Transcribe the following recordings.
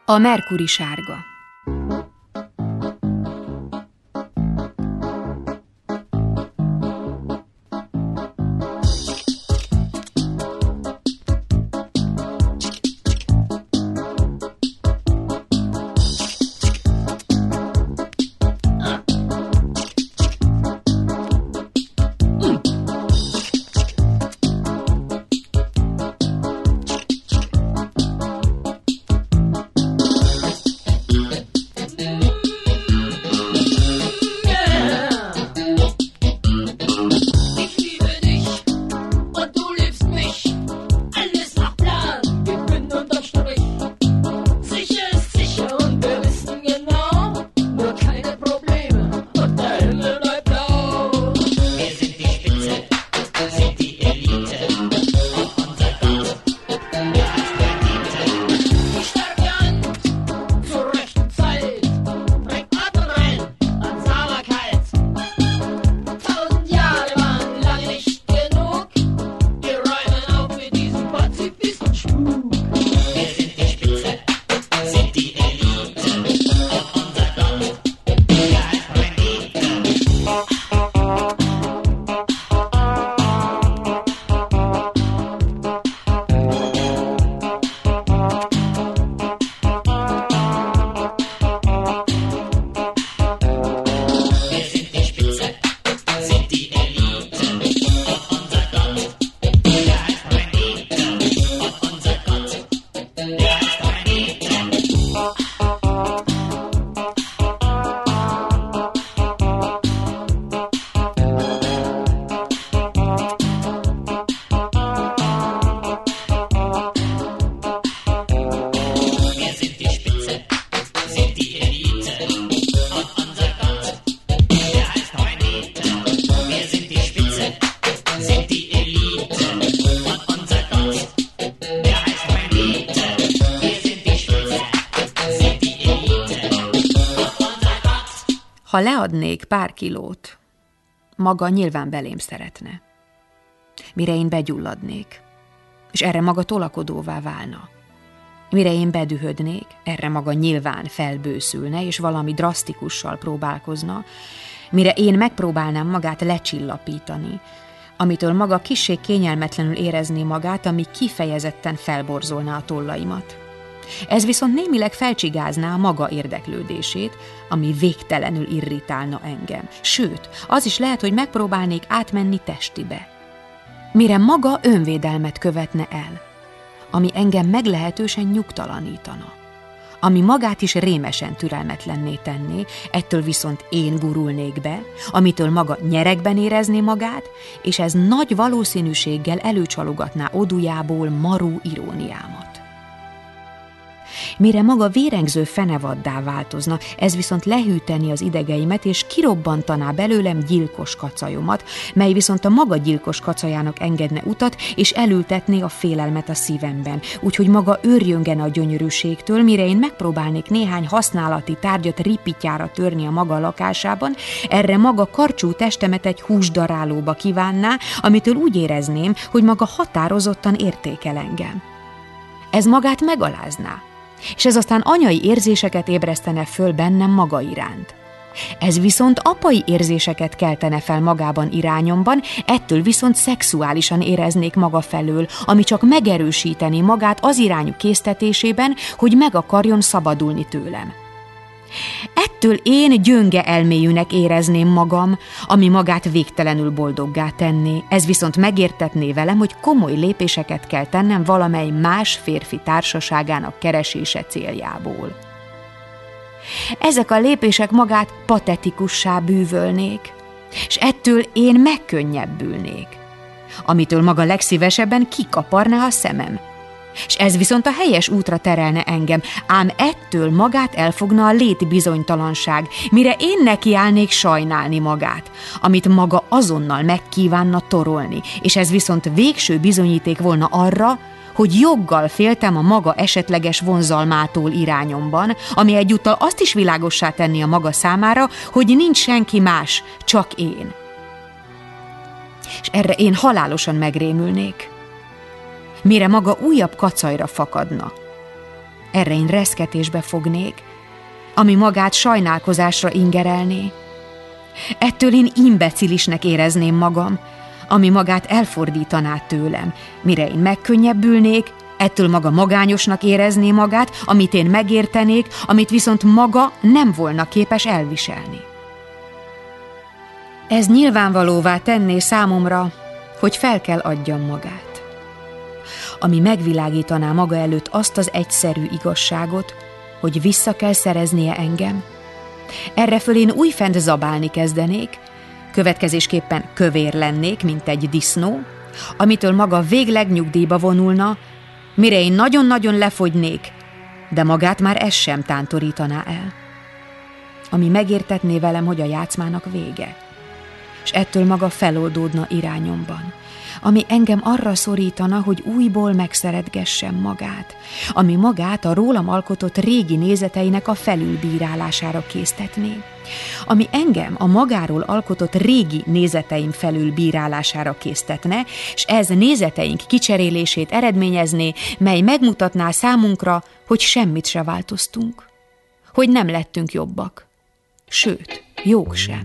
A Merkuri sárga. Ha leadnék pár kilót, maga nyilván belém szeretne. Mire én begyulladnék, és erre maga tolakodóvá válna. Mire én bedühödnék, erre maga nyilván felbőszülne, és valami drasztikussal próbálkozna, mire én megpróbálnám magát lecsillapítani, amitől maga kissé kényelmetlenül érezné magát, ami kifejezetten felborzolná a tollaimat. Ez viszont némileg felcsigázná a maga érdeklődését, ami végtelenül irritálna engem. Sőt, az is lehet, hogy megpróbálnék átmenni testibe. Mire maga önvédelmet követne el, ami engem meglehetősen nyugtalanítana, ami magát is rémesen türelmetlenné tenné, ettől viszont én gurulnék be, amitől maga nyeregben érezné magát, és ez nagy valószínűséggel előcsalogatná odujából maró iróniámat. Mire maga vérengző fenevaddá változna, ez viszont lehűteni az idegeimet, és kirobbantaná belőlem gyilkos kacajomat, mely viszont a maga gyilkos kacajának engedne utat, és elültetné a félelmet a szívemben, úgyhogy maga őrjöngene a gyönyörűségtől, mire én megpróbálnék néhány használati tárgyat ripityára törni a maga lakásában, erre maga karcsú testemet egy húsdarálóba kívánná, amitől úgy érezném, hogy maga határozottan értékel engem. Ez magát megalázná, és ez aztán anyai érzéseket ébresztene föl bennem maga iránt. Ez viszont apai érzéseket keltene fel magában irányomban, ettől viszont szexuálisan éreznék maga felől, ami csak megerősíteni magát az irányú késztetésében, hogy meg akarjon szabadulni tőlem. Ettől én gyönge elméjűnek érezném magam, ami magát végtelenül boldoggá tenné, ez viszont megértetné velem, hogy komoly lépéseket kell tennem valamely más férfi társaságának keresése céljából. Ezek a lépések magát patetikussá bűvölnék, és ettől én megkönnyebbülnék, amitől maga legszívesebben kikaparná a szemem. És ez viszont a helyes útra terelne engem, ám ettől magát elfogna a létbizonytalanság, mire én nekiállnék sajnálni magát, amit maga azonnal megkívánna torolni, és ez viszont végső bizonyíték volna arra, hogy joggal féltem a maga esetleges vonzalmától irányomban, ami egyúttal azt is világossá tenni a maga számára, hogy nincs senki más, csak én. És erre én halálosan megrémülnék, mire maga újabb kacajra fakadna, erre én reszketésbe fognék, ami magát sajnálkozásra ingerelné. Ettől én imbecilisnek érezném magam, ami magát elfordítaná tőlem, mire én megkönnyebbülnék, ettől maga magányosnak érezné magát, amit én megértenék, amit viszont maga nem volna képes elviselni. Ez nyilvánvalóvá tenné számomra, hogy fel kell adjam magát, ami megvilágítaná maga előtt azt az egyszerű igazságot, hogy vissza kell szereznie engem. Erreföl én újfent zabálni kezdenék, következésképpen kövér lennék, mint egy disznó, amitől maga végleg nyugdíjba vonulna, mire én nagyon-nagyon lefogynék, de magát már ez sem tántorítaná el. Ami megértetné velem, hogy a játszmának vége, és ettől maga feloldódna irányomban, ami engem arra szorítana, hogy újból megszeretgessem magát, ami magát a rólam alkotott régi nézeteinek a felülbírálására késztetné, ami engem a magáról alkotott régi nézeteim felülbírálására késztetne, és ez nézeteink kicserélését eredményezné, mely megmutatná számunkra, hogy semmit se változtunk, hogy nem lettünk jobbak, sőt, jók sem.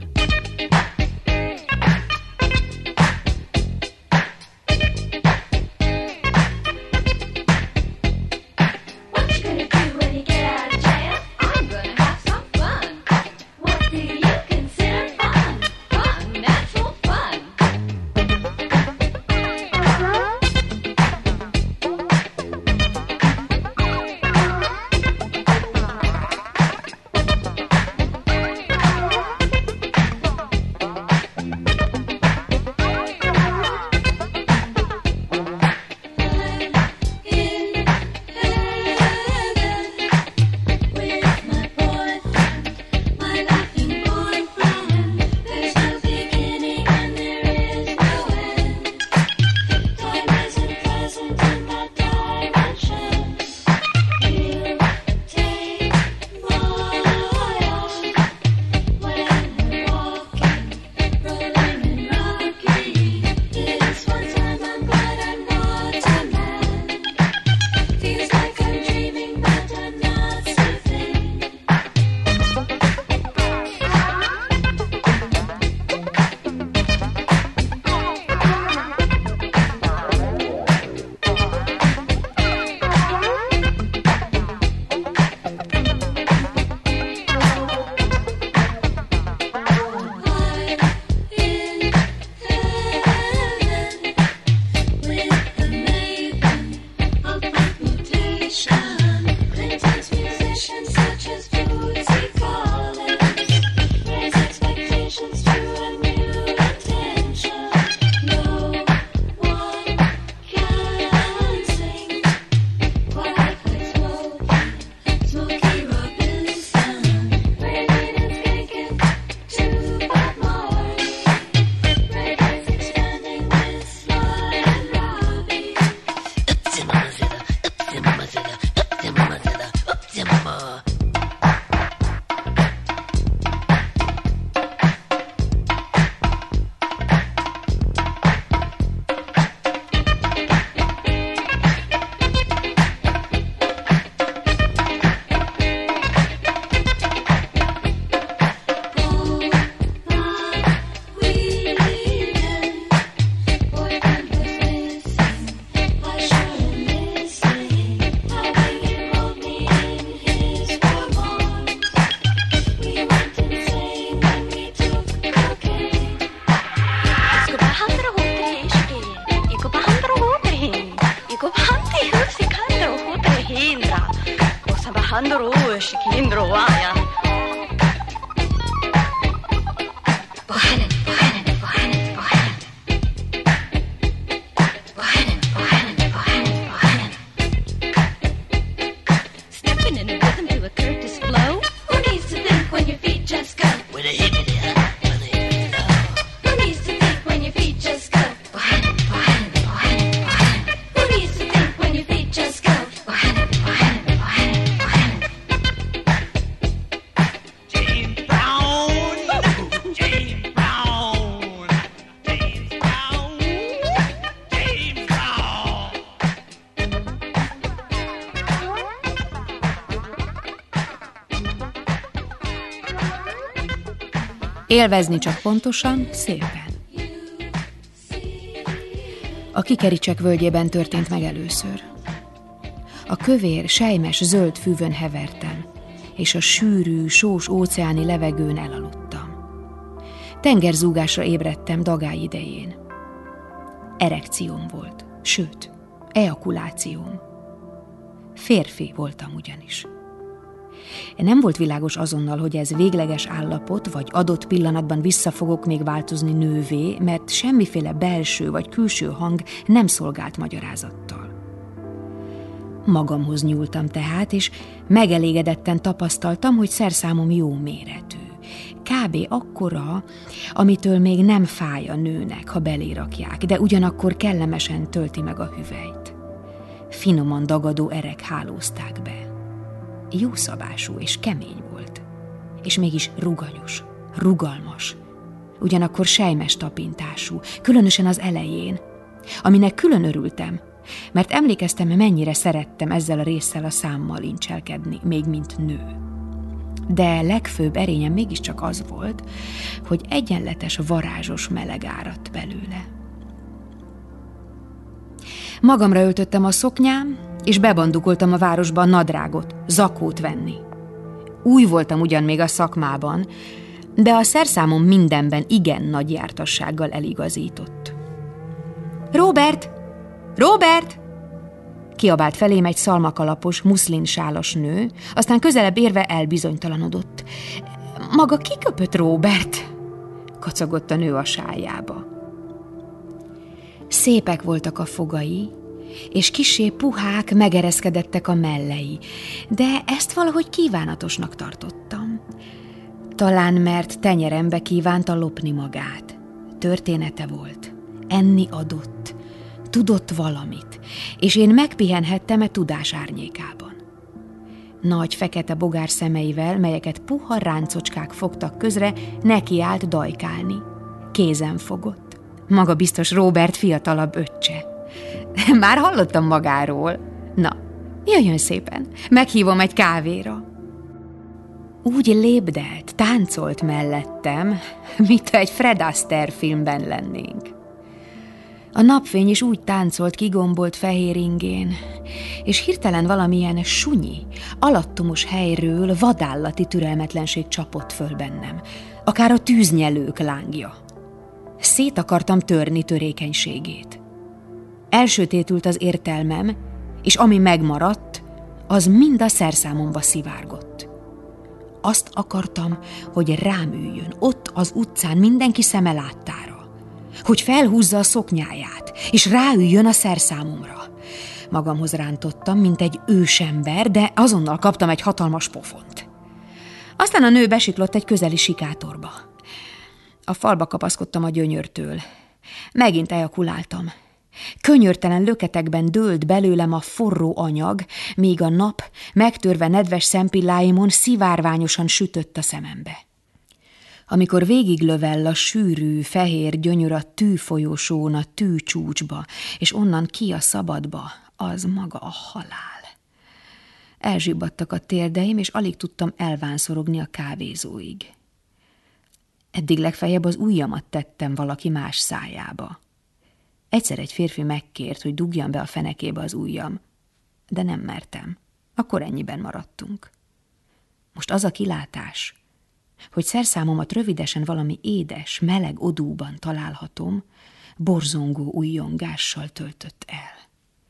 Élvezni csak pontosan, szépen. A Kikericsek völgyében történt meg először. A kövér, selymes, zöld fűvön hevertem, és a sűrű, sós óceáni levegőn elaludtam. Tengerzúgásra ébredtem dagály idején. Erekcióm volt, sőt, ejakulációm. Férfi voltam ugyanis. Nem volt világos azonnal, hogy ez végleges állapot, vagy adott pillanatban vissza fogok még változni nővé, mert semmiféle belső vagy külső hang nem szolgált magyarázattal. Magamhoz nyúltam tehát, és megelégedetten tapasztaltam, hogy szerszámom jó méretű. Kb. Akkora, amitől még nem fáj a nőnek, ha belérakják, de ugyanakkor kellemesen tölti meg a hüvelyt. Finoman dagadó erek hálózták be. Jó szabású és kemény volt, és mégis ruganyos, rugalmas, ugyanakkor selymes tapintású, különösen az elején, aminek külön örültem, mert emlékeztem, mennyire szerettem ezzel a résszel a számmal incselkedni, még mint nő. De legfőbb erényem mégiscsak az volt, hogy egyenletes, varázsos meleg áradt belőle. Magamra öltöttem a szoknyám, és bebandukoltam a városba a nadrágot, zakót venni. Új voltam ugyan még a szakmában, de a szerszámom mindenben igen nagy jártassággal eligazított. Robert! Robert! Kiabált felém egy szalmakalapos, muszlinsálas nő, aztán közelebb érve elbizonytalanodott. Maga kiköpött, Robert? Kacagott a nő a sájába. Szépek voltak a fogai, és kissé puhák, megereszkedettek a mellei, de ezt valahogy kívánatosnak tartottam. Talán mert tenyerembe kívánta lopni magát. Története volt, enni adott, tudott valamit, és én megpihenhettem e tudás árnyékában. Nagy fekete bogár szemeivel, melyeket puha ráncocskák fogtak közre, nekiállt dajkálni. Kézen fogott. Maga biztos Robert fiatalabb öccse. Már hallottam magáról. Na, jöjjön szépen, meghívom egy kávéra. Úgy lépdelt, táncolt mellettem, mintha egy Fred Astaire filmben lennénk. A napfény is úgy táncolt kigombolt fehér ingén, és hirtelen valamilyen sunyi, alattomos helyről vadállati türelmetlenség csapott föl bennem, akár a tűznyelők lángja. Szét akartam törni törékenységét. Elsötétült az értelmem, és ami megmaradt, az mind a szerszámomba szivárgott. Azt akartam, hogy rám üljön, ott az utcán mindenki szeme láttára, hogy felhúzza a szoknyáját, és ráüljön a szerszámomra. Magamhoz rántottam, mint egy ősember, de azonnal kaptam egy hatalmas pofont. Aztán a nő besiklott egy közeli sikátorba. A falba kapaszkodtam a gyönyörtől. Megint ejakuláltam. Könyörtelen löketekben dőlt belőlem a forró anyag, míg a nap, megtörve nedves szempilláimon szivárványosan sütött a szemembe. Amikor végiglövell a sűrű, fehér gyönyör a tűfolyósón a tűcsúcsba, és onnan ki a szabadba, az maga a halál. Elzsibbadtak a térdeim, és alig tudtam elvánszorogni a kávézóig. Eddig legfeljebb az ujjamat tettem valaki más szájába. Egyszer egy férfi megkért, hogy dugjam be a fenekébe az ujjam, de nem mertem. Akkor ennyiben maradtunk. Most az a kilátás, hogy szerszámomat rövidesen valami édes, meleg odúban találhatom, borzongó ujjongással töltött el.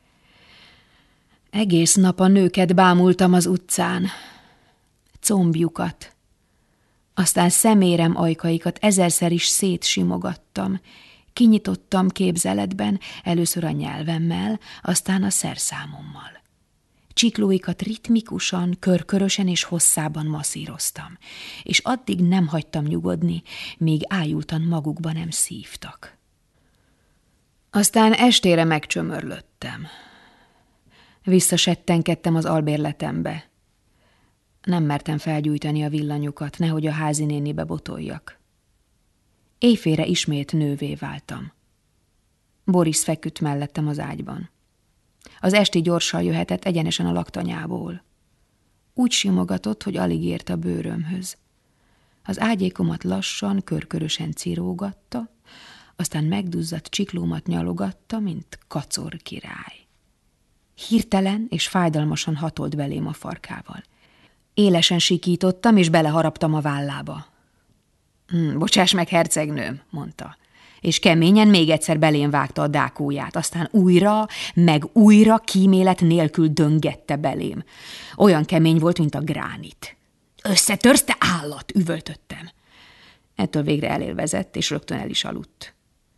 Egész nap a nőket bámultam az utcán, combjukat, aztán szemérem ajkaikat ezerszer is szétsimogattam, kinyitottam képzeletben, először a nyelvemmel, aztán a szerszámommal. Csiklóikat ritmikusan, körkörösen és hosszában masszíroztam, és addig nem hagytam nyugodni, míg ájultan magukba nem szívtak. Aztán estére megcsömörlöttem. Visszasettenkedtem az albérletembe. Nem mertem felgyújtani a villanyokat, nehogy a házinénibe botoljak. Éjfélre ismét nővé váltam. Boris feküdt mellettem az ágyban. Az esti gyorsan jöhetett egyenesen a laktanyából. Úgy simogatott, hogy alig ért a bőrömhöz. Az ágyékomat lassan, körkörösen cirógatta, aztán megduzzadt csiklómat nyalogatta, mint kacor király. Hirtelen és fájdalmasan hatolt belém a farkával. Élesen sikítottam, és beleharaptam a vállába. Bocsáss meg, hercegnőm, mondta, és keményen még egyszer belém vágta a dákóját, aztán újra, meg újra kímélet nélkül döngette belém. Olyan kemény volt, mint a gránit. Összetörsz, te állat, üvöltöttem. Ettől végre elélvezett, és rögtön el is aludt.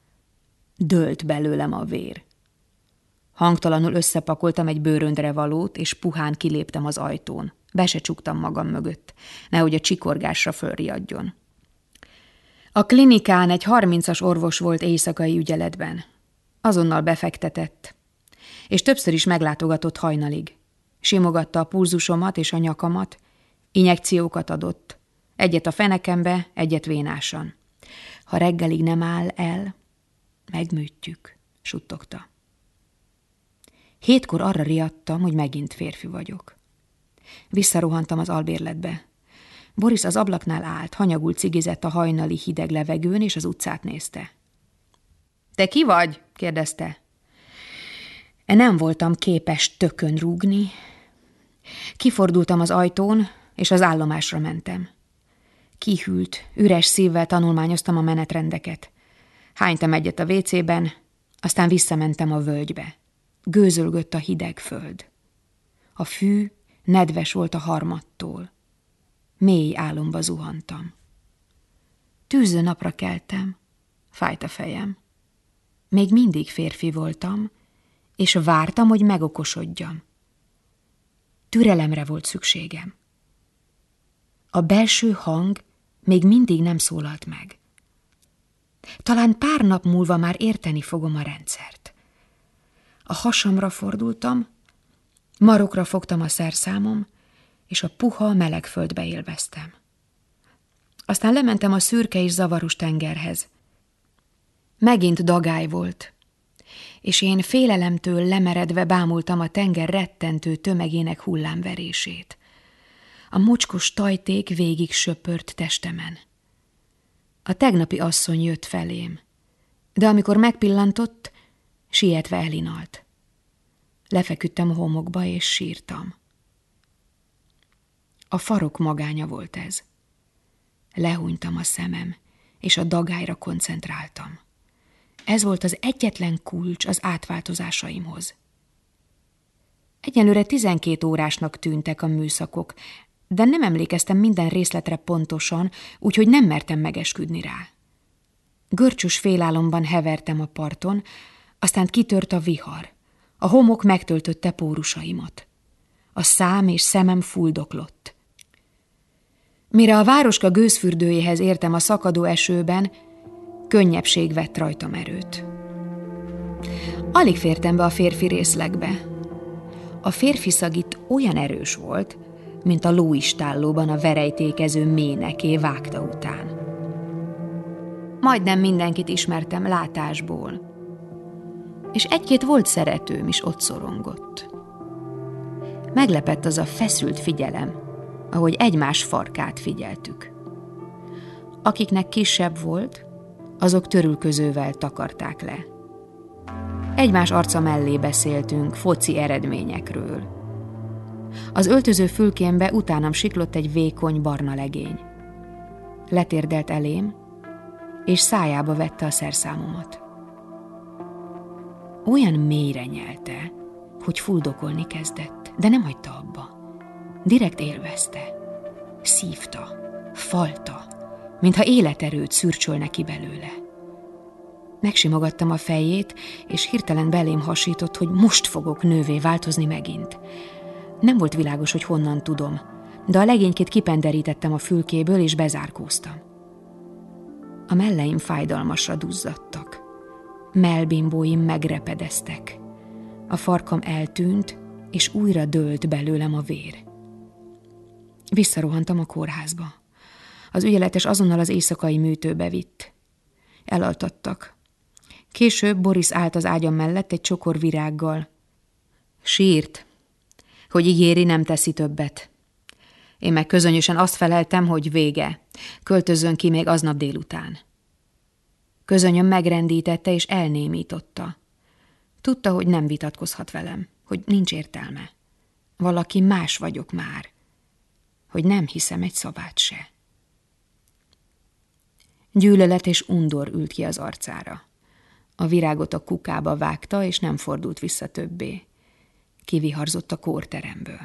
Dőlt belőlem a vér. Hangtalanul összepakoltam egy bőröndre valót, és puhán kiléptem az ajtón. Be se csuktam magam mögött, nehogy a csikorgásra fölriadjon. A klinikán egy 30-as orvos volt éjszakai ügyeletben. Azonnal befektetett, és többször is meglátogatott hajnalig. Simogatta a pulzusomat és a nyakamat, injekciókat adott. Egyet a fenekembe, egyet vénásan. Ha reggelig nem áll el, megműtjük, suttogta. 7-kor arra riadtam, hogy megint férfi vagyok. Visszarohantam az albérletbe. Boris az ablaknál állt, hanyagul cigizett a hajnali hideg levegőn, és az utcát nézte. Te ki vagy? kérdezte. Nem voltam képes tökön rúgni. Kifordultam az ajtón, és az állomásra mentem. Kihűlt, üres szívvel tanulmányoztam a menetrendeket. Hánytam egyet a WC-ben, aztán visszamentem a völgybe. Gőzölgött a hideg föld. A fű nedves volt a harmattól. Mély álomba zuhantam. Tűző napra keltem, fájt a fejem. Még mindig férfi voltam, és vártam, hogy megokosodjam. Türelemre volt szükségem. A belső hang még mindig nem szólalt meg. Talán pár nap múlva már érteni fogom a rendszert. A hasamra fordultam, marokra fogtam a szerszámom, és a puha, meleg földbe élveztem. Aztán lementem a szürke és zavaros tengerhez. Megint dagály volt, és én félelemtől lemeredve bámultam a tenger rettentő tömegének hullámverését. A mocskos tajték végig söpört testemen. A tegnapi asszony jött felém, de amikor megpillantott, sietve elinalt. Lefeküdtem a homokba, és sírtam. A farok magánya volt ez. Lehúnytam a szemem, és a dagályra koncentráltam. Ez volt az egyetlen kulcs az átváltozásaimhoz. Egyelőre 12 órásnak tűntek a műszakok, de nem emlékeztem minden részletre pontosan, úgyhogy nem mertem megesküdni rá. Görcsös félálomban hevertem a parton, aztán kitört a vihar. A homok megtöltötte pórusaimat. A szám és szemem fuldoklott. Mire a városka gőzfürdőjéhez értem a szakadó esőben, könnyebbség vett rajtam erőt. Alig fértem be a férfi részlegbe. A férfi szag itt olyan erős volt, mint a lóistállóban a verejtékező méneké vágta után. Majdnem mindenkit ismertem látásból, és egy-két volt szeretőm is ott szorongott. Meglepett az a feszült figyelem, ahogy egymás farkát figyeltük. Akiknek kisebb volt, azok törülközővel takarták le. Egymás arca mellé beszéltünk foci eredményekről. Az öltöző fülkémbe utánam siklott egy vékony barna legény. Letérdelt elém, és szájába vette a szerszámomat. Olyan mélyre nyelte, hogy fuldokolni kezdett, de nem hagyta abba. Direkt élvezte, szívta, falta, mintha életerőt szürcsölne ki belőle. Megsimogattam a fejét, és hirtelen belém hasított, hogy most fogok nővé változni megint. Nem volt világos, hogy honnan tudom, de a legénykét kipenderítettem a fülkéből, és bezárkóztam. A melleim fájdalmasra duzzadtak. Mellbimbóim megrepedeztek. A farkam eltűnt, és újra dőlt belőlem a vér. Visszarohantam a kórházba. Az ügyeletes azonnal az éjszakai műtőbe vitt. Elaltattak. Később Boris állt az ágyam mellett egy csokor virággal. Sírt, hogy ígéri, nem teszi többet. Én meg közönösen azt feleltem, hogy vége, költözzön ki még aznap délután. Közönyöm megrendítette és elnémította. Tudta, hogy nem vitatkozhat velem, hogy nincs értelme. Valaki más vagyok már, hogy nem hiszem egy szavát se. Gyűlölet és undor ült ki az arcára. A virágot a kukába vágta, és nem fordult vissza többé. Kiviharzott a kórteremből.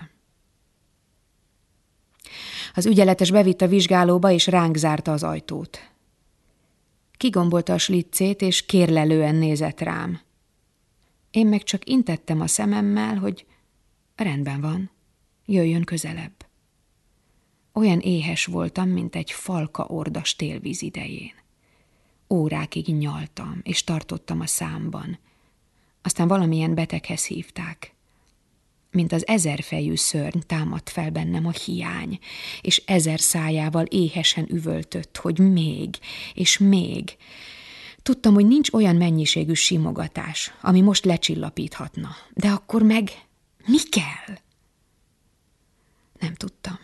Az ügyeletes bevitt a vizsgálóba, és ránk zárta az ajtót. Kigombolta a sliccét, és kérlelően nézett rám. Én meg csak intettem a szememmel, hogy rendben van, jöjjön közelebb. Olyan éhes voltam, mint egy falka ordas télvíz idején. Órákig nyaltam, és tartottam a számban. Aztán valamilyen beteghez hívták. Mint az 1000 fejű szörny támadt fel bennem a hiány, és 1000 szájával éhesen üvöltött, hogy még, és még. Tudtam, hogy nincs olyan mennyiségű simogatás, ami most lecsillapíthatna. De akkor meg mi kell? Nem tudtam.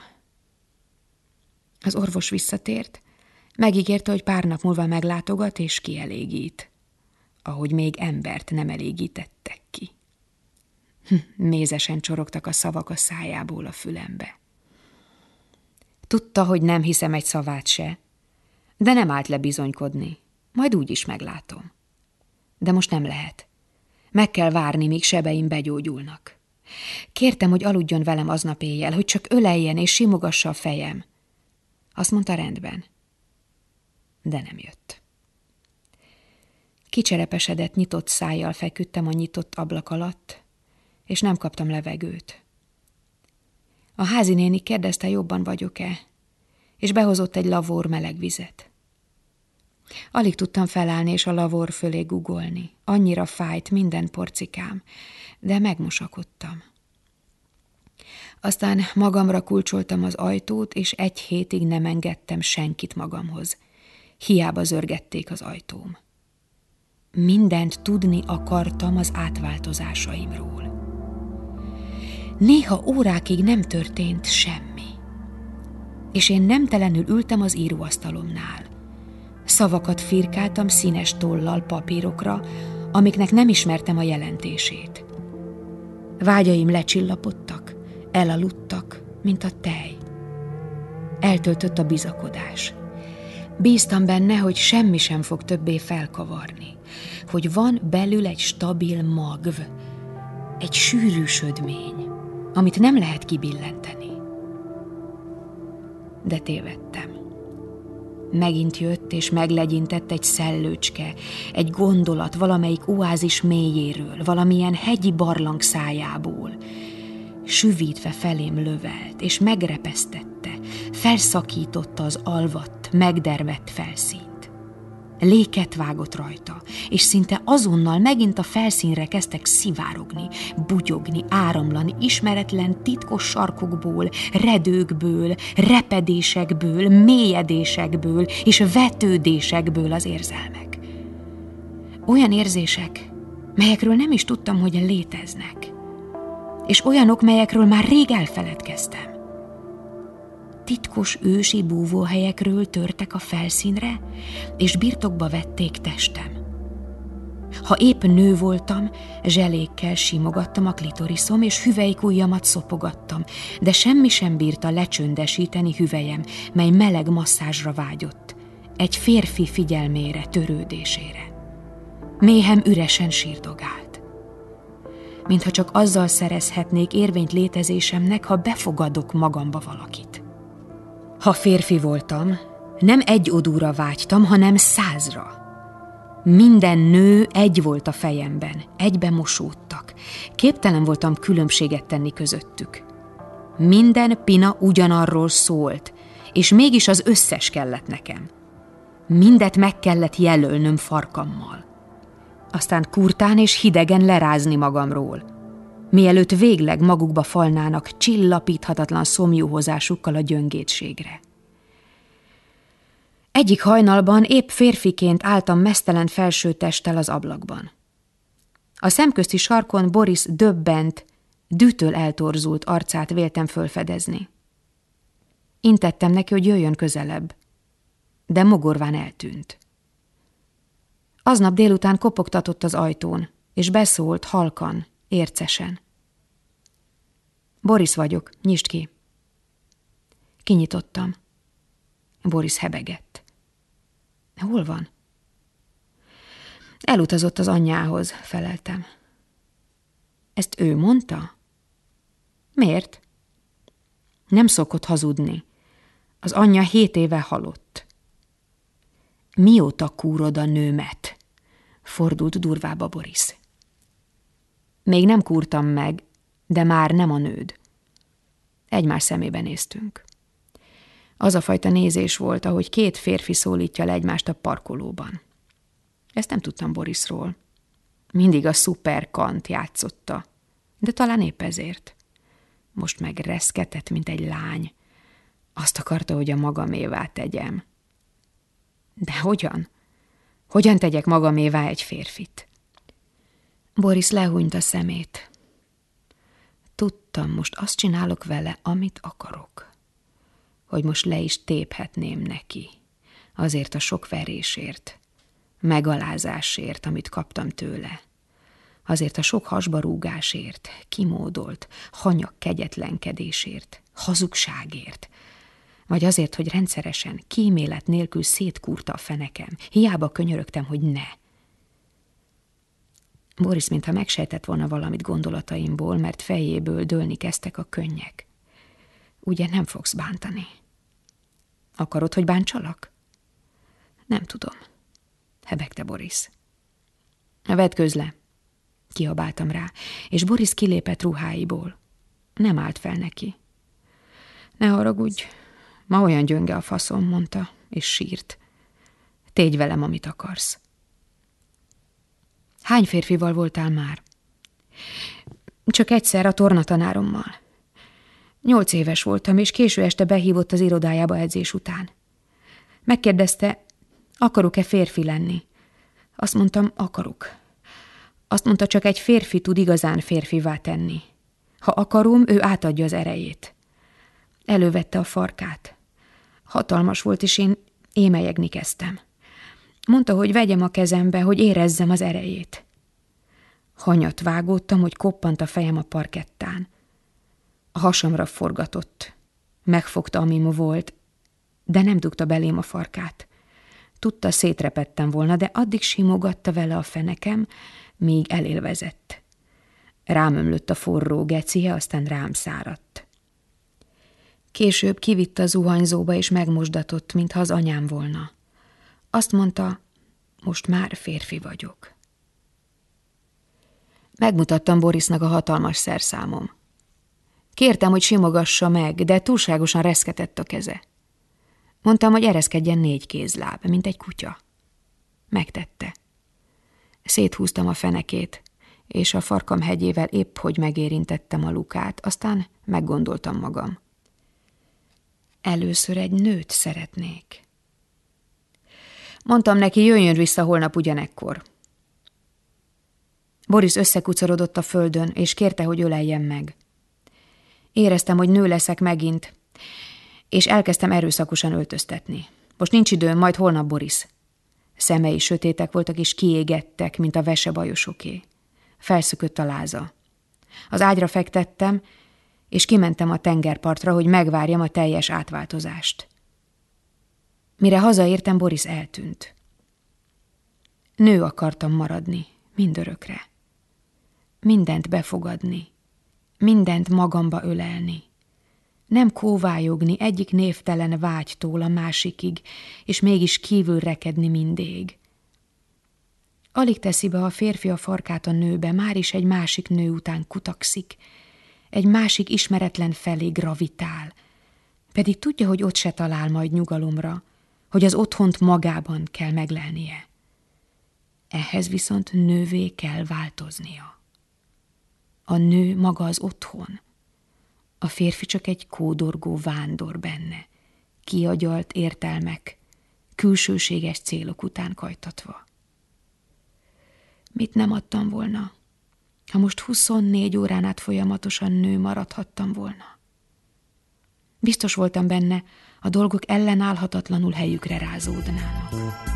Az orvos visszatért, megígérte, hogy pár nap múlva meglátogat és kielégít, ahogy még embert nem elégítettek ki. Mézesen csorogtak a szavak a szájából a fülembe. Tudta, hogy nem hiszem egy szavát se, de nem állt le bizonykodni. Majd úgy is meglátom. De most nem lehet. Meg kell várni, míg sebeim begyógyulnak. Kértem, hogy aludjon velem aznap éjjel, hogy csak öleljen és simogassa a fejem. Azt mondta, rendben. De nem jött. Kicserepesedett, nyitott szájjal feküdtem a nyitott ablak alatt, és nem kaptam levegőt. A házinéni kérdezte, jobban vagyok-e, és behozott egy lavór meleg vizet. Alig tudtam felállni és a lavór fölé guggolni. Annyira fájt minden porcikám, de megmosakodtam. Aztán magamra kulcsoltam az ajtót, és 1 hétig nem engedtem senkit magamhoz. Hiába zörgették az ajtóm. Mindent tudni akartam az átváltozásaimról. Néha órákig nem történt semmi. És én nemtelenül ültem az íróasztalomnál. Szavakat firkáltam színes tollal papírokra, amiknek nem ismertem a jelentését. Vágyaim lecsillapodtak, elaludtak, mint a tej. Eltöltött a bizakodás. Bíztam benne, hogy semmi sem fog többé felkavarni, hogy van belül egy stabil magv, egy sűrűsödmény, amit nem lehet kibillenteni. De tévedtem. Megint jött és meglegyintett egy szellőcske, egy gondolat valamelyik oázis mélyéről, valamilyen hegyi barlang szájából. Süvítve felém lövelt, és megrepesztette, felszakította az alvadt, megdermedt felszínt. Léket vágott rajta, és szinte azonnal megint a felszínre kezdtek szivárogni, bugyogni, áramlani ismeretlen titkos sarkokból, redőkből, repedésekből, mélyedésekből és vetődésekből az érzelmek. Olyan érzések, melyekről nem is tudtam, hogy léteznek, és olyanok, melyekről már rég elfeledkeztem. Titkos ősi búvóhelyekről törtek a felszínre, és birtokba vették testem. Ha épp nő voltam, zselékkel simogattam a klitoriszom, és hüvelykujjamat szopogattam, de semmi sem bírta lecsöndesíteni hüvelyem, mely meleg masszázsra vágyott, egy férfi figyelmére, törődésére. Méhem üresen sírdogált. Mintha csak azzal szerezhetnék érvényt létezésemnek, ha befogadok magamba valakit. Ha férfi voltam, nem egy odúra vágytam, hanem 100-ra. Minden nő egy volt a fejemben, egybe mosódtak. Képtelen voltam különbséget tenni közöttük. Minden pina ugyanarról szólt, és mégis az összes kellett nekem. Mindet meg kellett jelölnöm farkammal. Aztán kurtán és hidegen lerázni magamról, mielőtt végleg magukba falnának csillapíthatatlan szomjúhozásukkal a gyöngétségre. Egyik hajnalban épp férfiként álltam meztelen felsőtesttel az ablakban. A szemközti sarkon Boris döbbent, dűtől eltorzult arcát véltem fölfedezni. Intettem neki, hogy jöjjön közelebb, de mogorván eltűnt. Aznap délután kopogtatott az ajtón, és beszólt halkan, ércesen. Boris vagyok, nyisd ki. Kinyitottam. Boris hebegett. Hol van? Elutazott az anyjához, feleltem. Ezt ő mondta? Miért? Nem szokott hazudni. Az anyja 7 éve halott. Mióta kúrod a nőmet? Fordult durvába Boris. Még nem kúrtam meg, de már nem a nőd. Egymás szemébe néztünk. Az a fajta nézés volt, ahogy 2 férfi szólítja le egymást a parkolóban. Ezt nem tudtam Borisról. Mindig a szuper Kant játszotta, de talán épp ezért. Most meg reszketett, mint egy lány. Azt akarta, hogy a magamévá tegyem. De hogyan? Hogyan tegyek magamévá egy férfit? Boris lehúnyt a szemét. Tudtam, most azt csinálok vele, amit akarok. Hogy most le is téphetném neki. Azért a sok verésért, megalázásért, amit kaptam tőle. Azért a sok hasbarúgásért, kimódolt, hanyag kegyetlenkedésért, hazugságért. Vagy azért, hogy rendszeresen, kímélet nélkül szétkúrta a fenekem. Hiába könyörögtem, hogy ne. Boris mintha megsejtett volna valamit gondolataimból, mert fejéből dőlni kezdtek a könnyek. Ugye nem fogsz bántani? Akarod, hogy bántsalak? Nem tudom, hebegte Boris. Vetközz le, kiabáltam rá, és Boris kilépett ruháiból. Nem állt fel neki. Ne haragudj, ma olyan gyönge a faszom, mondta, és sírt. Tégy velem, amit akarsz. Hány férfival voltál már? Csak egyszer a tornatanárommal. 8 éves voltam, és késő este behívott az irodájába edzés után. Megkérdezte, akarok-e férfi lenni? Azt mondtam, akarok. Azt mondta, csak egy férfi tud igazán férfivá tenni. Ha akarom, ő átadja az erejét. Elővette a farkát. Hatalmas volt, és én émelyegni kezdtem. Mondta, hogy vegyem a kezembe, hogy érezzem az erejét. Hanyat vágódtam, hogy koppant a fejem a parkettán. A hasamra forgatott. Megfogta, amim volt, de nem dugta belém a farkát. Tudta, szétrepettem volna, de addig simogatta vele a fenekem, míg elélvezett. Rám ömlött a forró gecije, aztán rám száradt. Később kivitt a zuhanyzóba, és megmosdatott, mintha az anyám volna. Azt mondta, most már férfi vagyok. Megmutattam Borisnak a hatalmas szerszámom. Kértem, hogy simogassa meg, de túlságosan reszketett a keze. Mondtam, hogy ereszkedjen 4 kézláb, mint egy kutya. Megtette. Széthúztam a fenekét, és a farkam hegyével épp hogy megérintettem a lukát, aztán meggondoltam magam. Először egy nőt szeretnék. Mondtam neki, jöjjön vissza holnap ugyanekkor. Boris összekucorodott a földön, és kérte, hogy öleljem meg. Éreztem, hogy nő leszek megint, és elkezdtem erőszakosan öltöztetni. Most nincs időm, majd holnap, Boris. Szemei sötétek voltak, és kiégettek, mint a vesebajosoké. Felszökött a láza. Az ágyra fektettem, és kimentem a tengerpartra, hogy megvárjam a teljes átváltozást. Mire hazaértem, Boris eltűnt. Nő akartam maradni, mindörökre. Mindent befogadni, mindent magamba ölelni. Nem kóvályogni egyik névtelen vágytól a másikig, és mégis kívül rekedni mindig. Alig teszi be a férfi a farkát a nőbe, már is egy másik nő után kutakszik, egy másik ismeretlen felé gravitál, pedig tudja, hogy ott se talál majd nyugalomra, hogy az otthont magában kell meglelnie. Ehhez viszont nővé kell változnia. A nő maga az otthon. A férfi csak egy kódorgó vándor benne, kiagyalt értelmek, külsőséges célok után kajtatva. Mit nem adtam volna, ha most 24 órán át folyamatosan nő maradhattam volna? Biztos voltam benne, a dolgok ellenállhatatlanul helyükre rázódnának.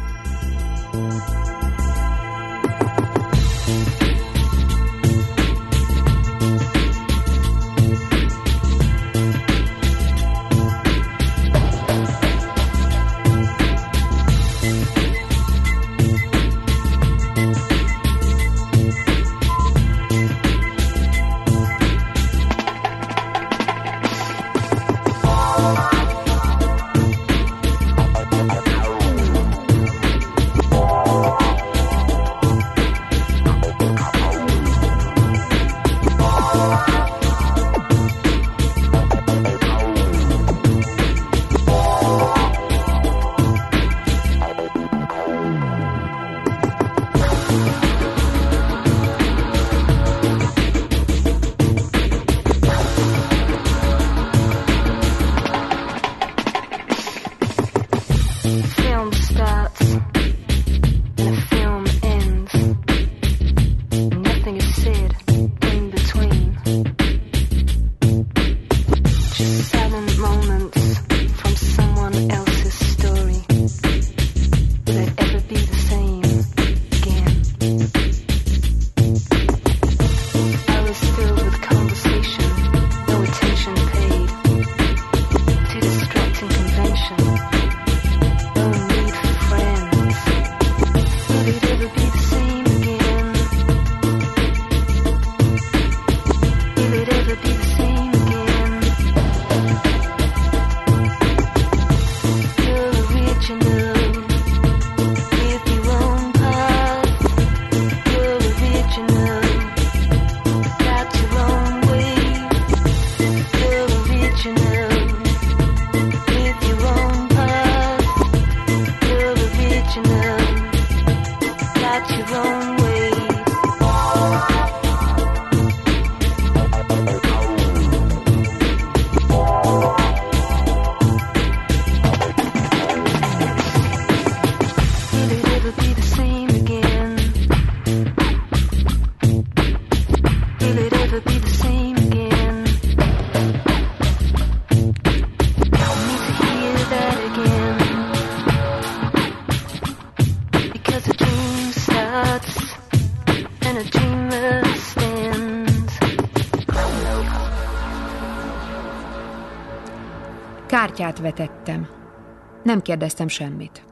Kártyát vetettem. Nem kérdeztem semmit.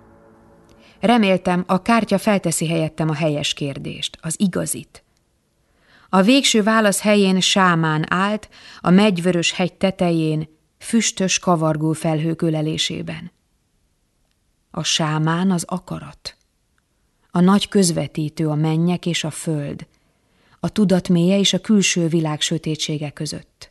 Reméltem, a kártya felteszi helyettem a helyes kérdést, az igazit. A végső válasz helyén sámán állt, a megyvörös hegy tetején, füstös, kavargó felhők ölelésében. A sámán az akarat. A nagy közvetítő a mennyek és a föld, a tudat mélye és a külső világ sötétsége között.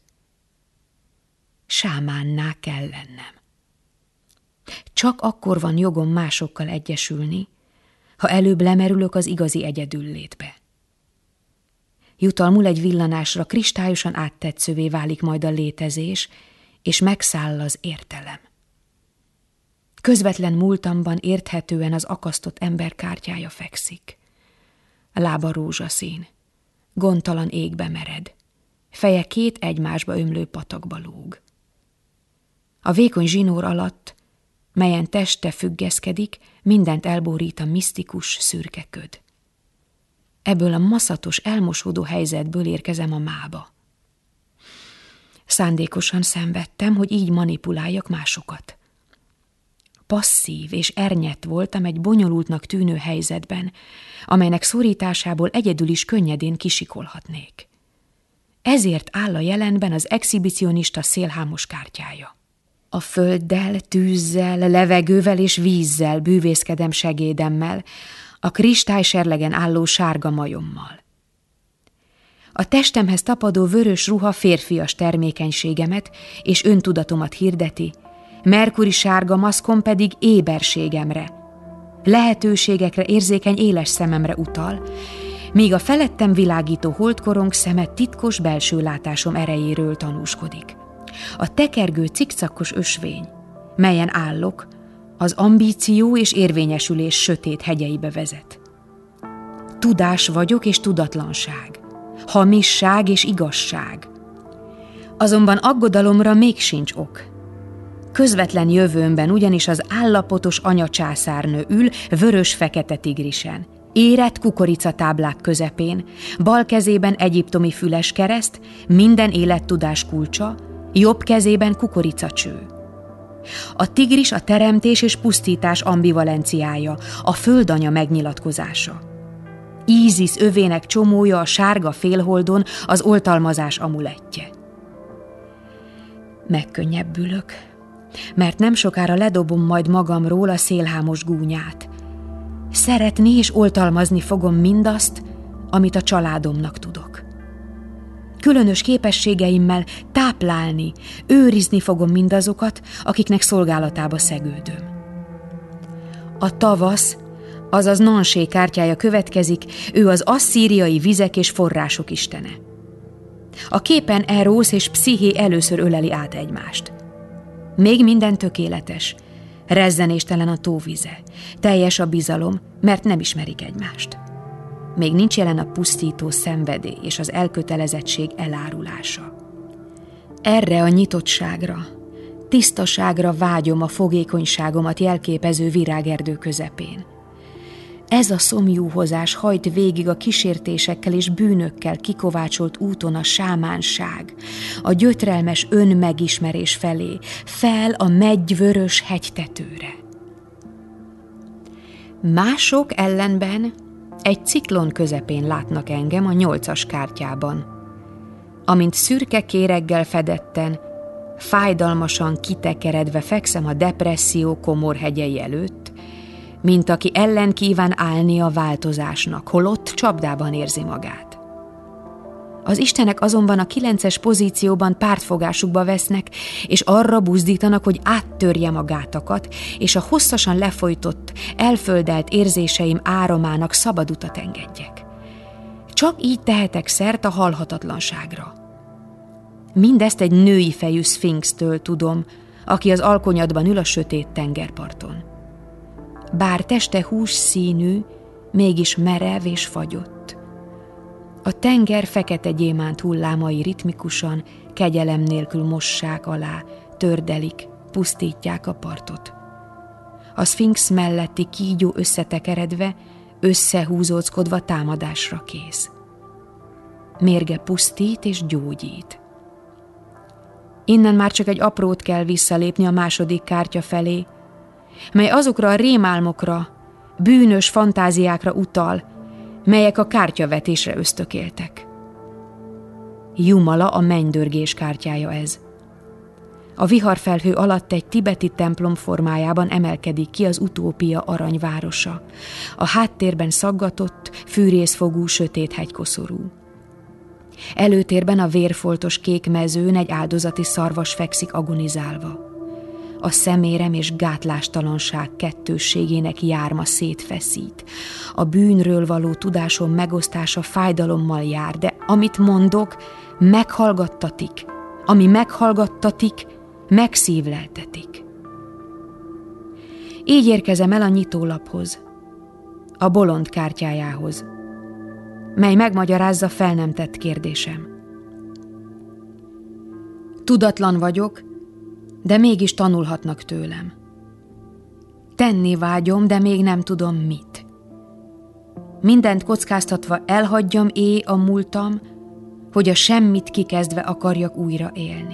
Sámánná kell lennem. Csak akkor van jogom másokkal egyesülni, ha előbb lemerülök az igazi egyedüllétbe. Jutalmul egy villanásra kristályosan áttetszővé válik majd a létezés, és megszáll az értelem. Közvetlen múltamban érthetően az akasztott ember kártyája fekszik. A lába rózsaszín, gondtalan égbe mered, feje két egymásba ömlő patakba lóg. A vékony zsinór alatt, melyen teste függeszkedik, mindent elborít a misztikus szürke köd. Ebből a maszatos, elmosódó helyzetből érkezem a mába. Szándékosan szenvedtem, hogy így manipuláljak másokat. Passzív és ernyett voltam egy bonyolultnak tűnő helyzetben, amelynek szorításából egyedül is könnyedén kisikolhatnék. Ezért áll a jelenben az exhibicionista szélhámos kártyája. A földdel, tűzzel, levegővel és vízzel bűvészkedem segédemmel, a kristályserlegen álló sárga majommal. A testemhez tapadó vörös ruha férfias termékenységemet és öntudatomat hirdeti, merkuri sárga maszkom pedig éberségemre, lehetőségekre, érzékeny éles szememre utal, míg a felettem világító holdkorong szeme titkos belső látásom erejéről tanúskodik. A tekergő cikcakos ösvény, melyen állok, az ambíció és érvényesülés sötét hegyeibe vezet. Tudás vagyok és tudatlanság, hamisság és igazság. Azonban aggodalomra még sincs ok, Közvetlen jövőmben ugyanis az állapotos anyacsászárnő ül vörös-fekete tigrisen, érett kukoricatáblák közepén, bal kezében egyiptomi füles kereszt, minden élettudás kulcsa, jobb kezében kukoricacső. A tigris a teremtés és pusztítás ambivalenciája, a földanya megnyilatkozása. Ízisz övének csomója a sárga félholdon az oltalmazás amulettje. Megkönnyebbülök, mert nem sokára ledobom majd magamról a szélhámos gúnyát. Szeretni és oltalmazni fogom mindazt, amit a családomnak tudok. Különös képességeimmel táplálni, őrizni fogom mindazokat, akiknek szolgálatába szegődöm. A tavasz, azaz Nansé kártyája következik, ő az asszíriai vizek és források istene. A képen Erósz és Psziché először öleli át egymást. Még minden tökéletes, rezzenéstelen a tóvize, teljes a bizalom, mert nem ismerik egymást. Még nincs jelen a pusztító szenvedély és az elkötelezettség elárulása. Erre a nyitottságra, tisztaságra vágyom a fogékonyságomat jelképező virágerdő közepén. Ez a szomjúhozás hajt végig a kísértésekkel és bűnökkel kikovácsolt úton a sámánság, a gyötrelmes önmegismerés felé, fel a megyvörös hegytetőre. Mások ellenben egy ciklon közepén látnak engem a 8-as kártyában, amint szürke kéreggel fedetten, fájdalmasan kitekeredve fekszem a depresszió komor hegyei előtt, mint aki ellen kíván állni a változásnak, holott csapdában érzi magát. Az istenek azonban a 9-es pozícióban pártfogásukba vesznek, és arra buzdítanak, hogy áttörjem a gátakat, és a hosszasan lefolytott, elföldelt érzéseim áramának szabad utat engedjek. Csak így tehetek szert a halhatatlanságra. Mindezt egy női fejű szfinxtől tudom, aki az alkonyatban ül a sötét tengerparton. Bár teste hússzínű, mégis merev és fagyott. A tenger fekete gyémánt hullámai ritmikusan, kegyelem nélkül mossák alá, tördelik, pusztítják a partot. A szfinx melletti kígyó összetekeredve, összehúzóckodva támadásra kész. Mérge pusztít és gyógyít. Innen már csak egy aprót kell visszalépni a második kártya felé, mely azokra a rémálmokra, bűnös fantáziákra utal, melyek a kártyavetésre ösztökéltek. Jumala a mennydörgés kártyája ez. A viharfelhő alatt egy tibeti templom formájában emelkedik ki az utópia aranyvárosa, a háttérben szaggatott, fűrészfogú, sötét hegykoszorú. Előtérben a vérfoltos kék mezőn egy áldozati szarvas fekszik agonizálva. A szemérem és gátlástalanság kettősségének járma szétfeszít. A bűnről való tudásom megosztása fájdalommal jár, de amit mondok, meghallgattatik. Ami meghallgattatik, megszívleltetik. Így érkezem el a nyitólaphoz, a bolond kártyájához, mely megmagyarázza fel nem tett kérdésem. Tudatlan vagyok, de mégis tanulhatnak tőlem. Tenni vágyom, de még nem tudom mit. Mindent kockáztatva elhagyjam a múltam, hogy a semmit kikezdve akarjak újra élni.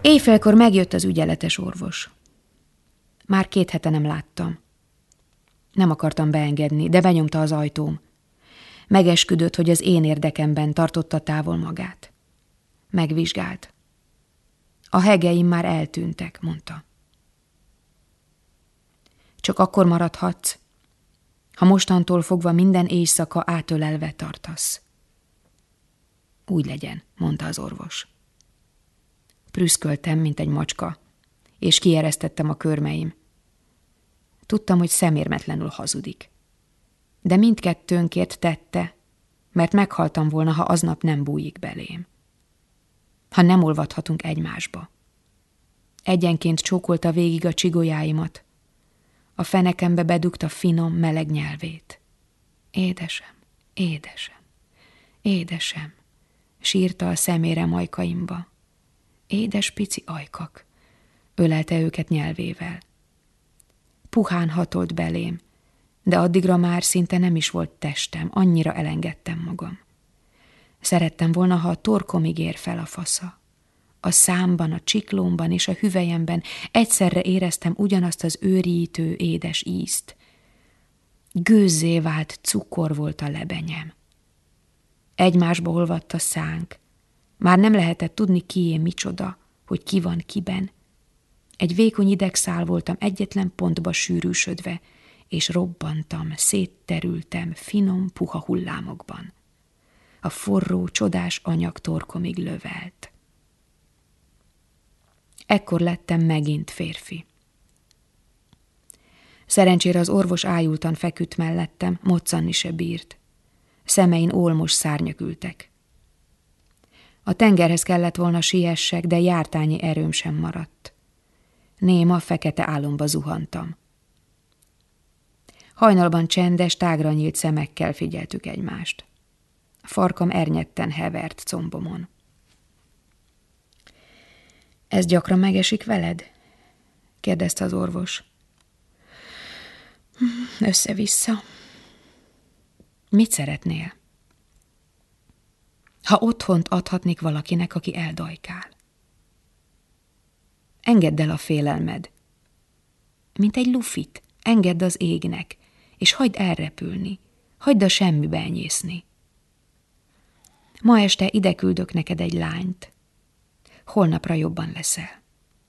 Éjfélkor megjött az ügyeletes orvos. Már 2 hete nem láttam. Nem akartam beengedni, de benyomta az ajtóm. Megesküdött, hogy az én érdekemben tartotta távol magát. Megvizsgált. A hegeim már eltűntek, mondta. Csak akkor maradhatsz, ha mostantól fogva minden éjszaka átölelve tartasz. Úgy legyen, mondta az orvos. Prüszköltem, mint egy macska, és kieresztettem a körmeim. Tudtam, hogy szemérmetlenül hazudik. De mindkettőnkért tette, mert meghaltam volna, ha aznap nem bújik belém. Ha nem olvadhatunk egymásba. Egyenként csókolta végig a csigolyáimat. A fenekembe bedugta finom, meleg nyelvét. Édesem, édesem, édesem, sírta a szemére majkaimba. Édes pici ajkak, ölelte őket nyelvével. Puhán hatolt belém, de addigra már szinte nem is volt testem, annyira elengedtem magam. Szerettem volna, ha a torkomig ér fel a fasza. A számban, a csiklómban és a hüvelyemben egyszerre éreztem ugyanazt az őrítő, édes ízt. Gőzzé vált cukor volt a lebenyem. Egymásba olvadt a szánk. Már nem lehetett tudni, kié micsoda, hogy ki van kiben. Egy vékony idegszál voltam egyetlen pontba sűrűsödve, és robbantam, szétterültem finom, puha hullámokban. A forró, csodás anyag torkomig lövelt. Ekkor lettem megint férfi. Szerencsére az orvos ájultan feküdt mellettem, moccanni se bírt. Szemein ólmos szárnyak ültek. A tengerhez kellett volna siessek, de jártányi erőm sem maradt. Néma, fekete álomba zuhantam. Hajnalban csendes, tágra nyílt szemekkel figyeltük egymást. A farkam ernyetten hevert combomon. Ez gyakran megesik veled? Kérdezte az orvos. Össze-vissza. Mit szeretnél? Ha otthont adhatnék valakinek, aki eldajkál. Engedd el a félelmed. Mint egy lufit, engedd az égnek, és hagyd elrepülni, hagyd a semmibe enyészni. Ma este ide küldök neked egy lányt. Holnapra jobban leszel.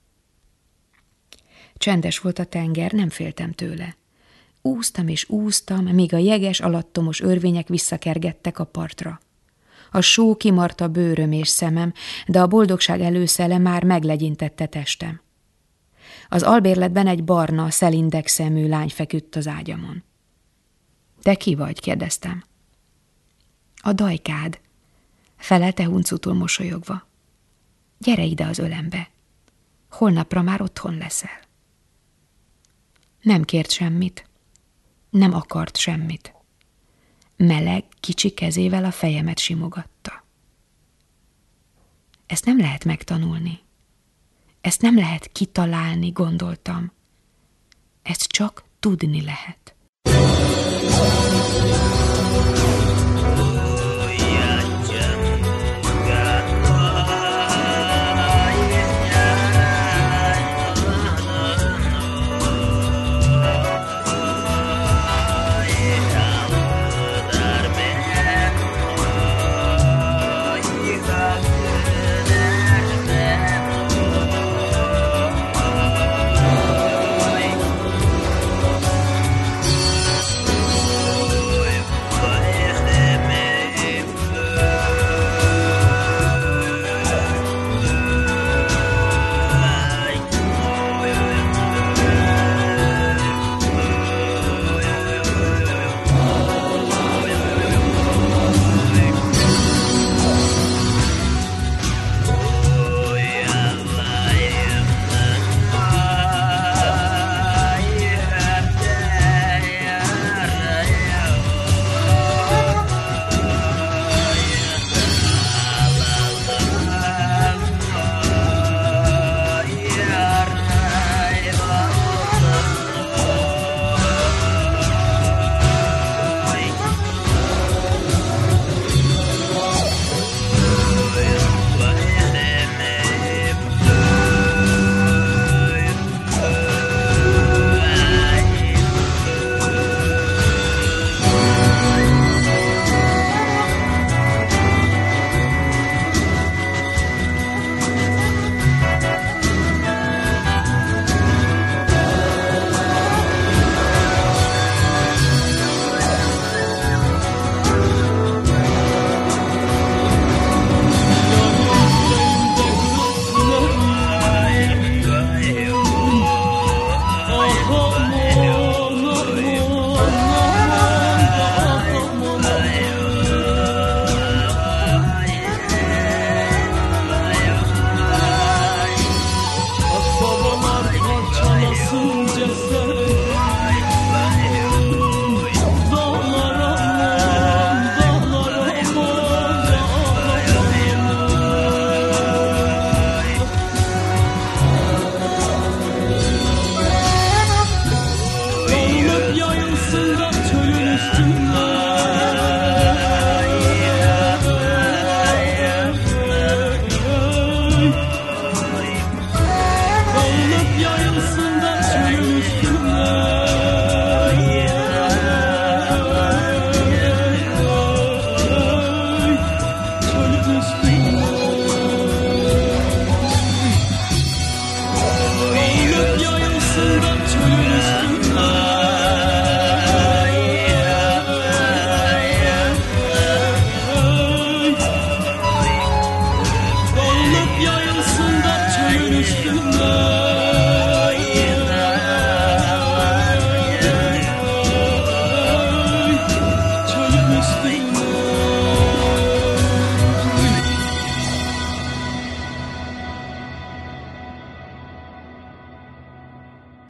Csendes volt a tenger, nem féltem tőle. Úsztam és úsztam, míg a jeges, alattomos örvények visszakergettek a partra. A só kimarta bőröm és szemem, de a boldogság előszele már meglegyintette testem. Az albérletben egy barna, szelindek szemű lány feküdt az ágyamon. Te ki vagy? Kérdeztem. A dajkád, felelte huncutul mosolyogva. Gyere ide az ölembe. Holnapra már otthon leszel. Nem kért semmit. Nem akart semmit. Meleg, kicsi kezével a fejemet simogatta. Ezt nem lehet megtanulni. Ezt nem lehet kitalálni, gondoltam. Ezt csak tudni lehet.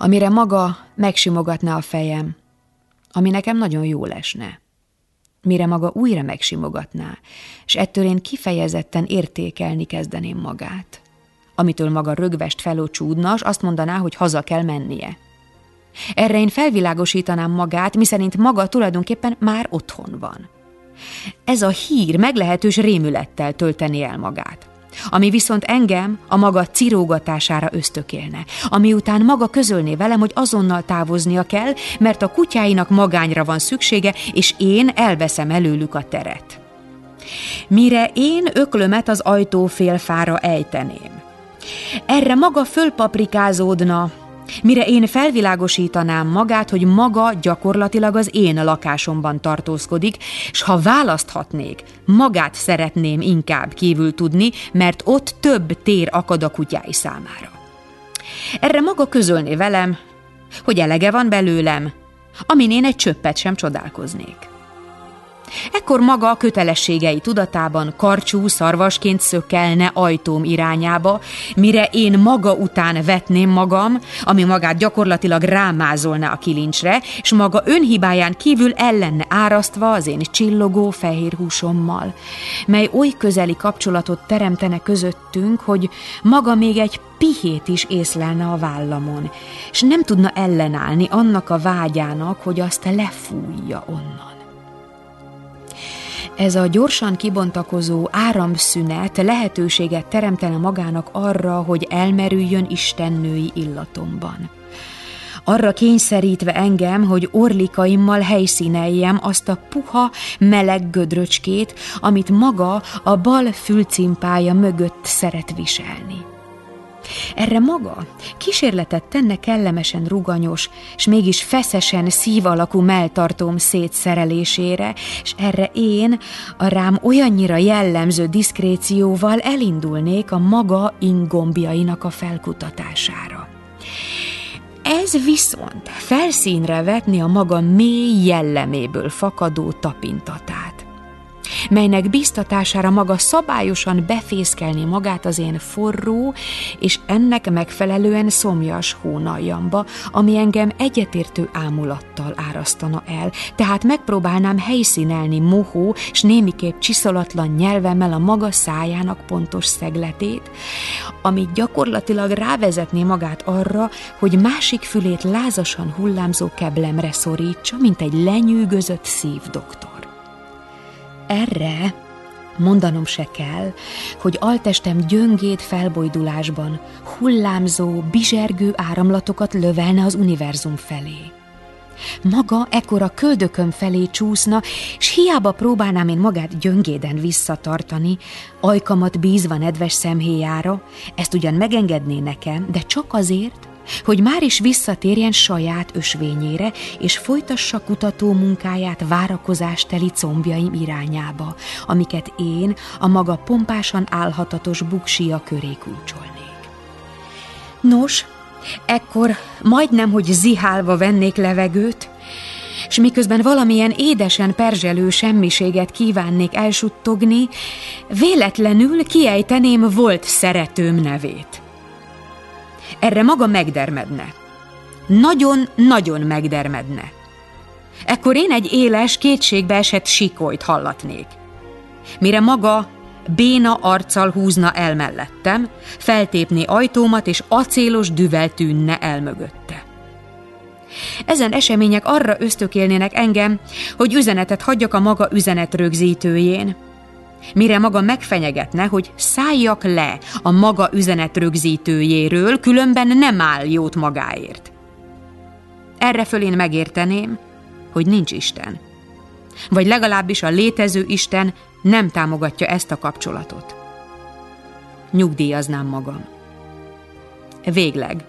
amire maga megsimogatná a fejem, ami nekem nagyon jól esne. Mire maga újra megsimogatná, és ettől én kifejezetten értékelni kezdeném magát. Amitől maga rögvest felócsúdna, s azt mondaná, hogy haza kell mennie. Erre én felvilágosítanám magát, miszerint maga tulajdonképpen már otthon van. Ez a hír meglehetős rémülettel tölteni el magát, ami viszont engem a maga cirógatására ösztökélne, ami után maga közölné velem, hogy azonnal távoznia kell, mert a kutyáinak magányra van szüksége, és én elveszem előlük a teret. Mire én öklömet az ajtófélfára ejteném, erre maga fölpaprikázódna, mire én felvilágosítanám magát, hogy maga gyakorlatilag az én lakásomban tartózkodik, s ha választhatnék, magát szeretném inkább kívül tudni, mert ott több tér akad a kutyái számára. Erre maga közölné velem, hogy elege van belőlem, amin én egy csöppet sem csodálkoznék. Ekkor maga a kötelességei tudatában karcsú szarvasként szökkelne ajtóm irányába, mire én maga után vetném magam, ami magát gyakorlatilag rámázolna a kilincsre, s maga önhibáján kívül el lenne árasztva az én csillogó fehér húsommal, mely oly közeli kapcsolatot teremtene közöttünk, hogy maga még egy pihét is észlelne a vállamon, s nem tudna ellenállni annak a vágyának, hogy azt lefújja onnan. Ez a gyorsan kibontakozó áramszünet lehetőséget teremtene magának arra, hogy elmerüljön istennői illatomban. Arra kényszerítve engem, hogy orlikaimmal helyszíneljem azt a puha, meleg gödröcskét, amit maga a bal fülcimpája mögött szeret viselni. Erre maga kísérletet tenne kellemesen ruganyos, s mégis feszesen szív alakú melltartóm szétszerelésére, s erre én a rám olyannyira jellemző diszkrécióval elindulnék a maga inggombjainak a felkutatására. Ez viszont felszínre vetni a maga mély jelleméből fakadó tapintatát, melynek bíztatására maga szabályosan befészkelni magát az én forró és ennek megfelelően szomjas hónaljamba, ami engem egyetértő ámulattal árasztana el, tehát megpróbálnám helyszínelni mohó s némiképp csiszolatlan nyelvemmel a maga szájának pontos szegletét, ami gyakorlatilag rávezetné magát arra, hogy másik fülét lázasan hullámzó keblemre szorítsa, mint egy lenyűgözött szívdoktor. Erre mondanom se kell, hogy altestem gyöngéd felbojdulásban hullámzó, bizsergő áramlatokat lövelne az univerzum felé. Maga ekkora köldököm felé csúszna, s hiába próbálnám én magát gyöngéden visszatartani, ajkamat bízva nedves szemhéjára, ezt ugyan megengedné nekem, de csak azért, hogy már is visszatérjen saját ösvényére, és folytassa kutató munkáját várakozásteli combjaim irányába, amiket én a maga pompásan állhatatos buksia köré kulcsolnék. Nos, ekkor majdnem, hogy zihálva vennék levegőt, s miközben valamilyen édesen perzselő semmiséget kívánnék elsuttogni, véletlenül kiejteném volt szeretőm nevét. Erre maga megdermedne. Nagyon-nagyon megdermedne. Ekkor én egy éles, kétségbe esett sikolyt hallatnék. Mire maga béna arccal húzna el mellettem, feltépné ajtómat, és acélos düvel tűnne el mögötte. Ezen események arra ösztökélnének engem, hogy üzenetet hagyjak a maga üzenetrögzítőjén, mire maga megfenyegetne, hogy szálljak le a maga üzenetrögzítőjéről, különben nem áll jót magáért. Erreföl én megérteném, hogy nincs Isten. Vagy legalábbis a létező Isten nem támogatja ezt a kapcsolatot. Nyugdíjaznám magam. Végleg.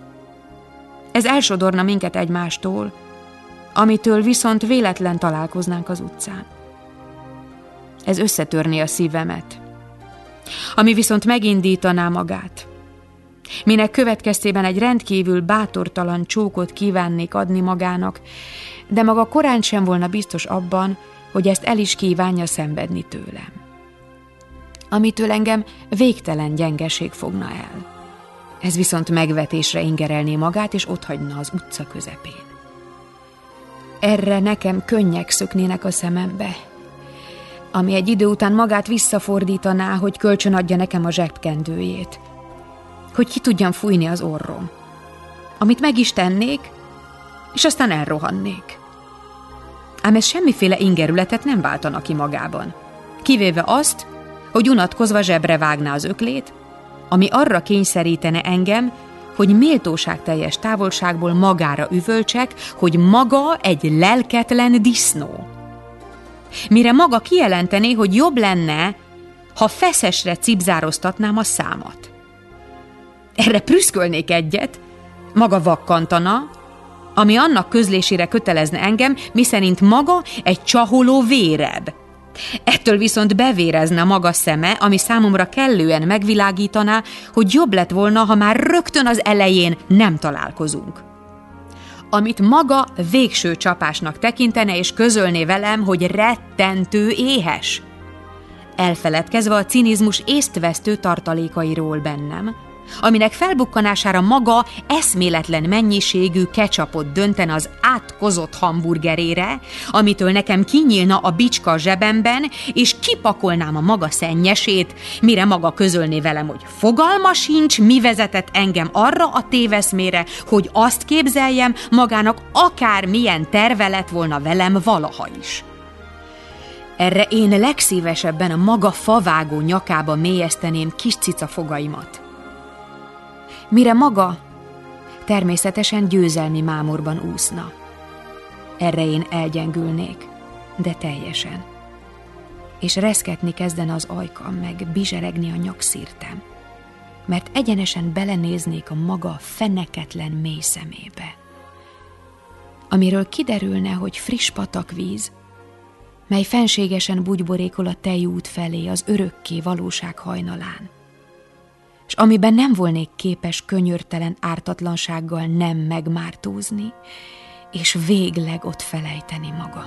Ez elsodorna minket egymástól, amitől viszont véletlen találkoznánk az utcán. Ez összetörné a szívemet, ami viszont megindítaná magát, minek következtében egy rendkívül bátortalan csókot kívánnék adni magának, de maga korán sem volna biztos abban, hogy ezt el is kívánja szenvedni tőlem. Amitől engem végtelen gyengeség fogna el. Ez viszont megvetésre ingerelné magát, és otthagyna az utca közepén. Erre nekem könnyek szöknének a szemembe, ami egy idő után magát visszafordítaná, hogy kölcsönadja nekem a zsebkendőjét, hogy ki tudjam fújni az orrom, amit meg is tennék, és aztán elrohannék. Ám ez semmiféle ingerületet nem váltana ki magában, kivéve azt, hogy unatkozva zsebre vágná az öklét, ami arra kényszerítene engem, hogy méltóságteljes távolságból magára üvöltsek, hogy maga egy lelketlen disznó. Mire maga kijelentené, hogy jobb lenne, ha feszesre cipzároztatnám a számat. Erre prüszkölnék egyet, maga vakkantana, ami annak közlésére kötelezne engem, miszerint maga egy csaholó véreb. Ettől viszont bevérezne maga szeme, ami számomra kellően megvilágítaná, hogy jobb lett volna, ha már rögtön az elején nem találkozunk. Amit maga végső csapásnak tekintene, és közölné velem, hogy rettentő éhes. Elfeledkezve a cinizmus észtvesztő tartalékairól bennem, aminek felbukkanására maga eszméletlen mennyiségű ketchupot döntene az átkozott hamburgerére, amitől nekem kinyílna a bicska a zsebemben, és kipakolnám a maga szennyesét, mire maga közölné velem, hogy fogalma sincs, mi vezetett engem arra a téveszmére, hogy azt képzeljem, magának akármilyen terve lett volna velem valaha is. Erre én legszívesebben a maga favágó nyakába mélyezteném kis cica fogaimat. Mire maga természetesen győzelmi mámorban úszna. Erre én elgyengülnék, de teljesen. És reszketni kezdene az ajkam, meg bizseregni a nyakszírtem, mert egyenesen belenéznék a maga feneketlen mély szemébe, amiről kiderülne, hogy friss patakvíz, mely fenségesen bugyborékol a tejút felé az örökké valóság hajnalán, és amiben nem volnék képes könyörtelen ártatlansággal nem megmártózni, és végleg ott felejteni magam.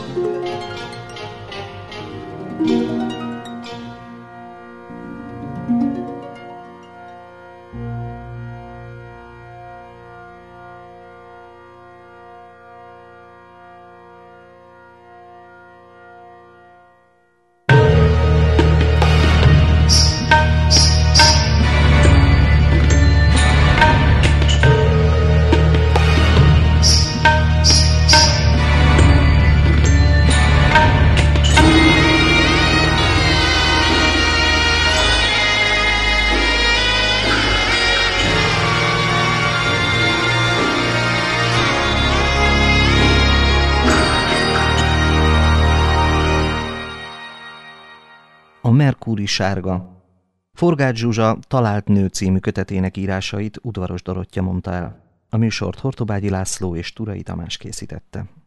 A Merkúri sárga. Forgács Zsuzsa Talált nő című kötetének írásait Udvaros Dorottya mondta el. A műsort Hortobágyi László és Turai Tamás készítette.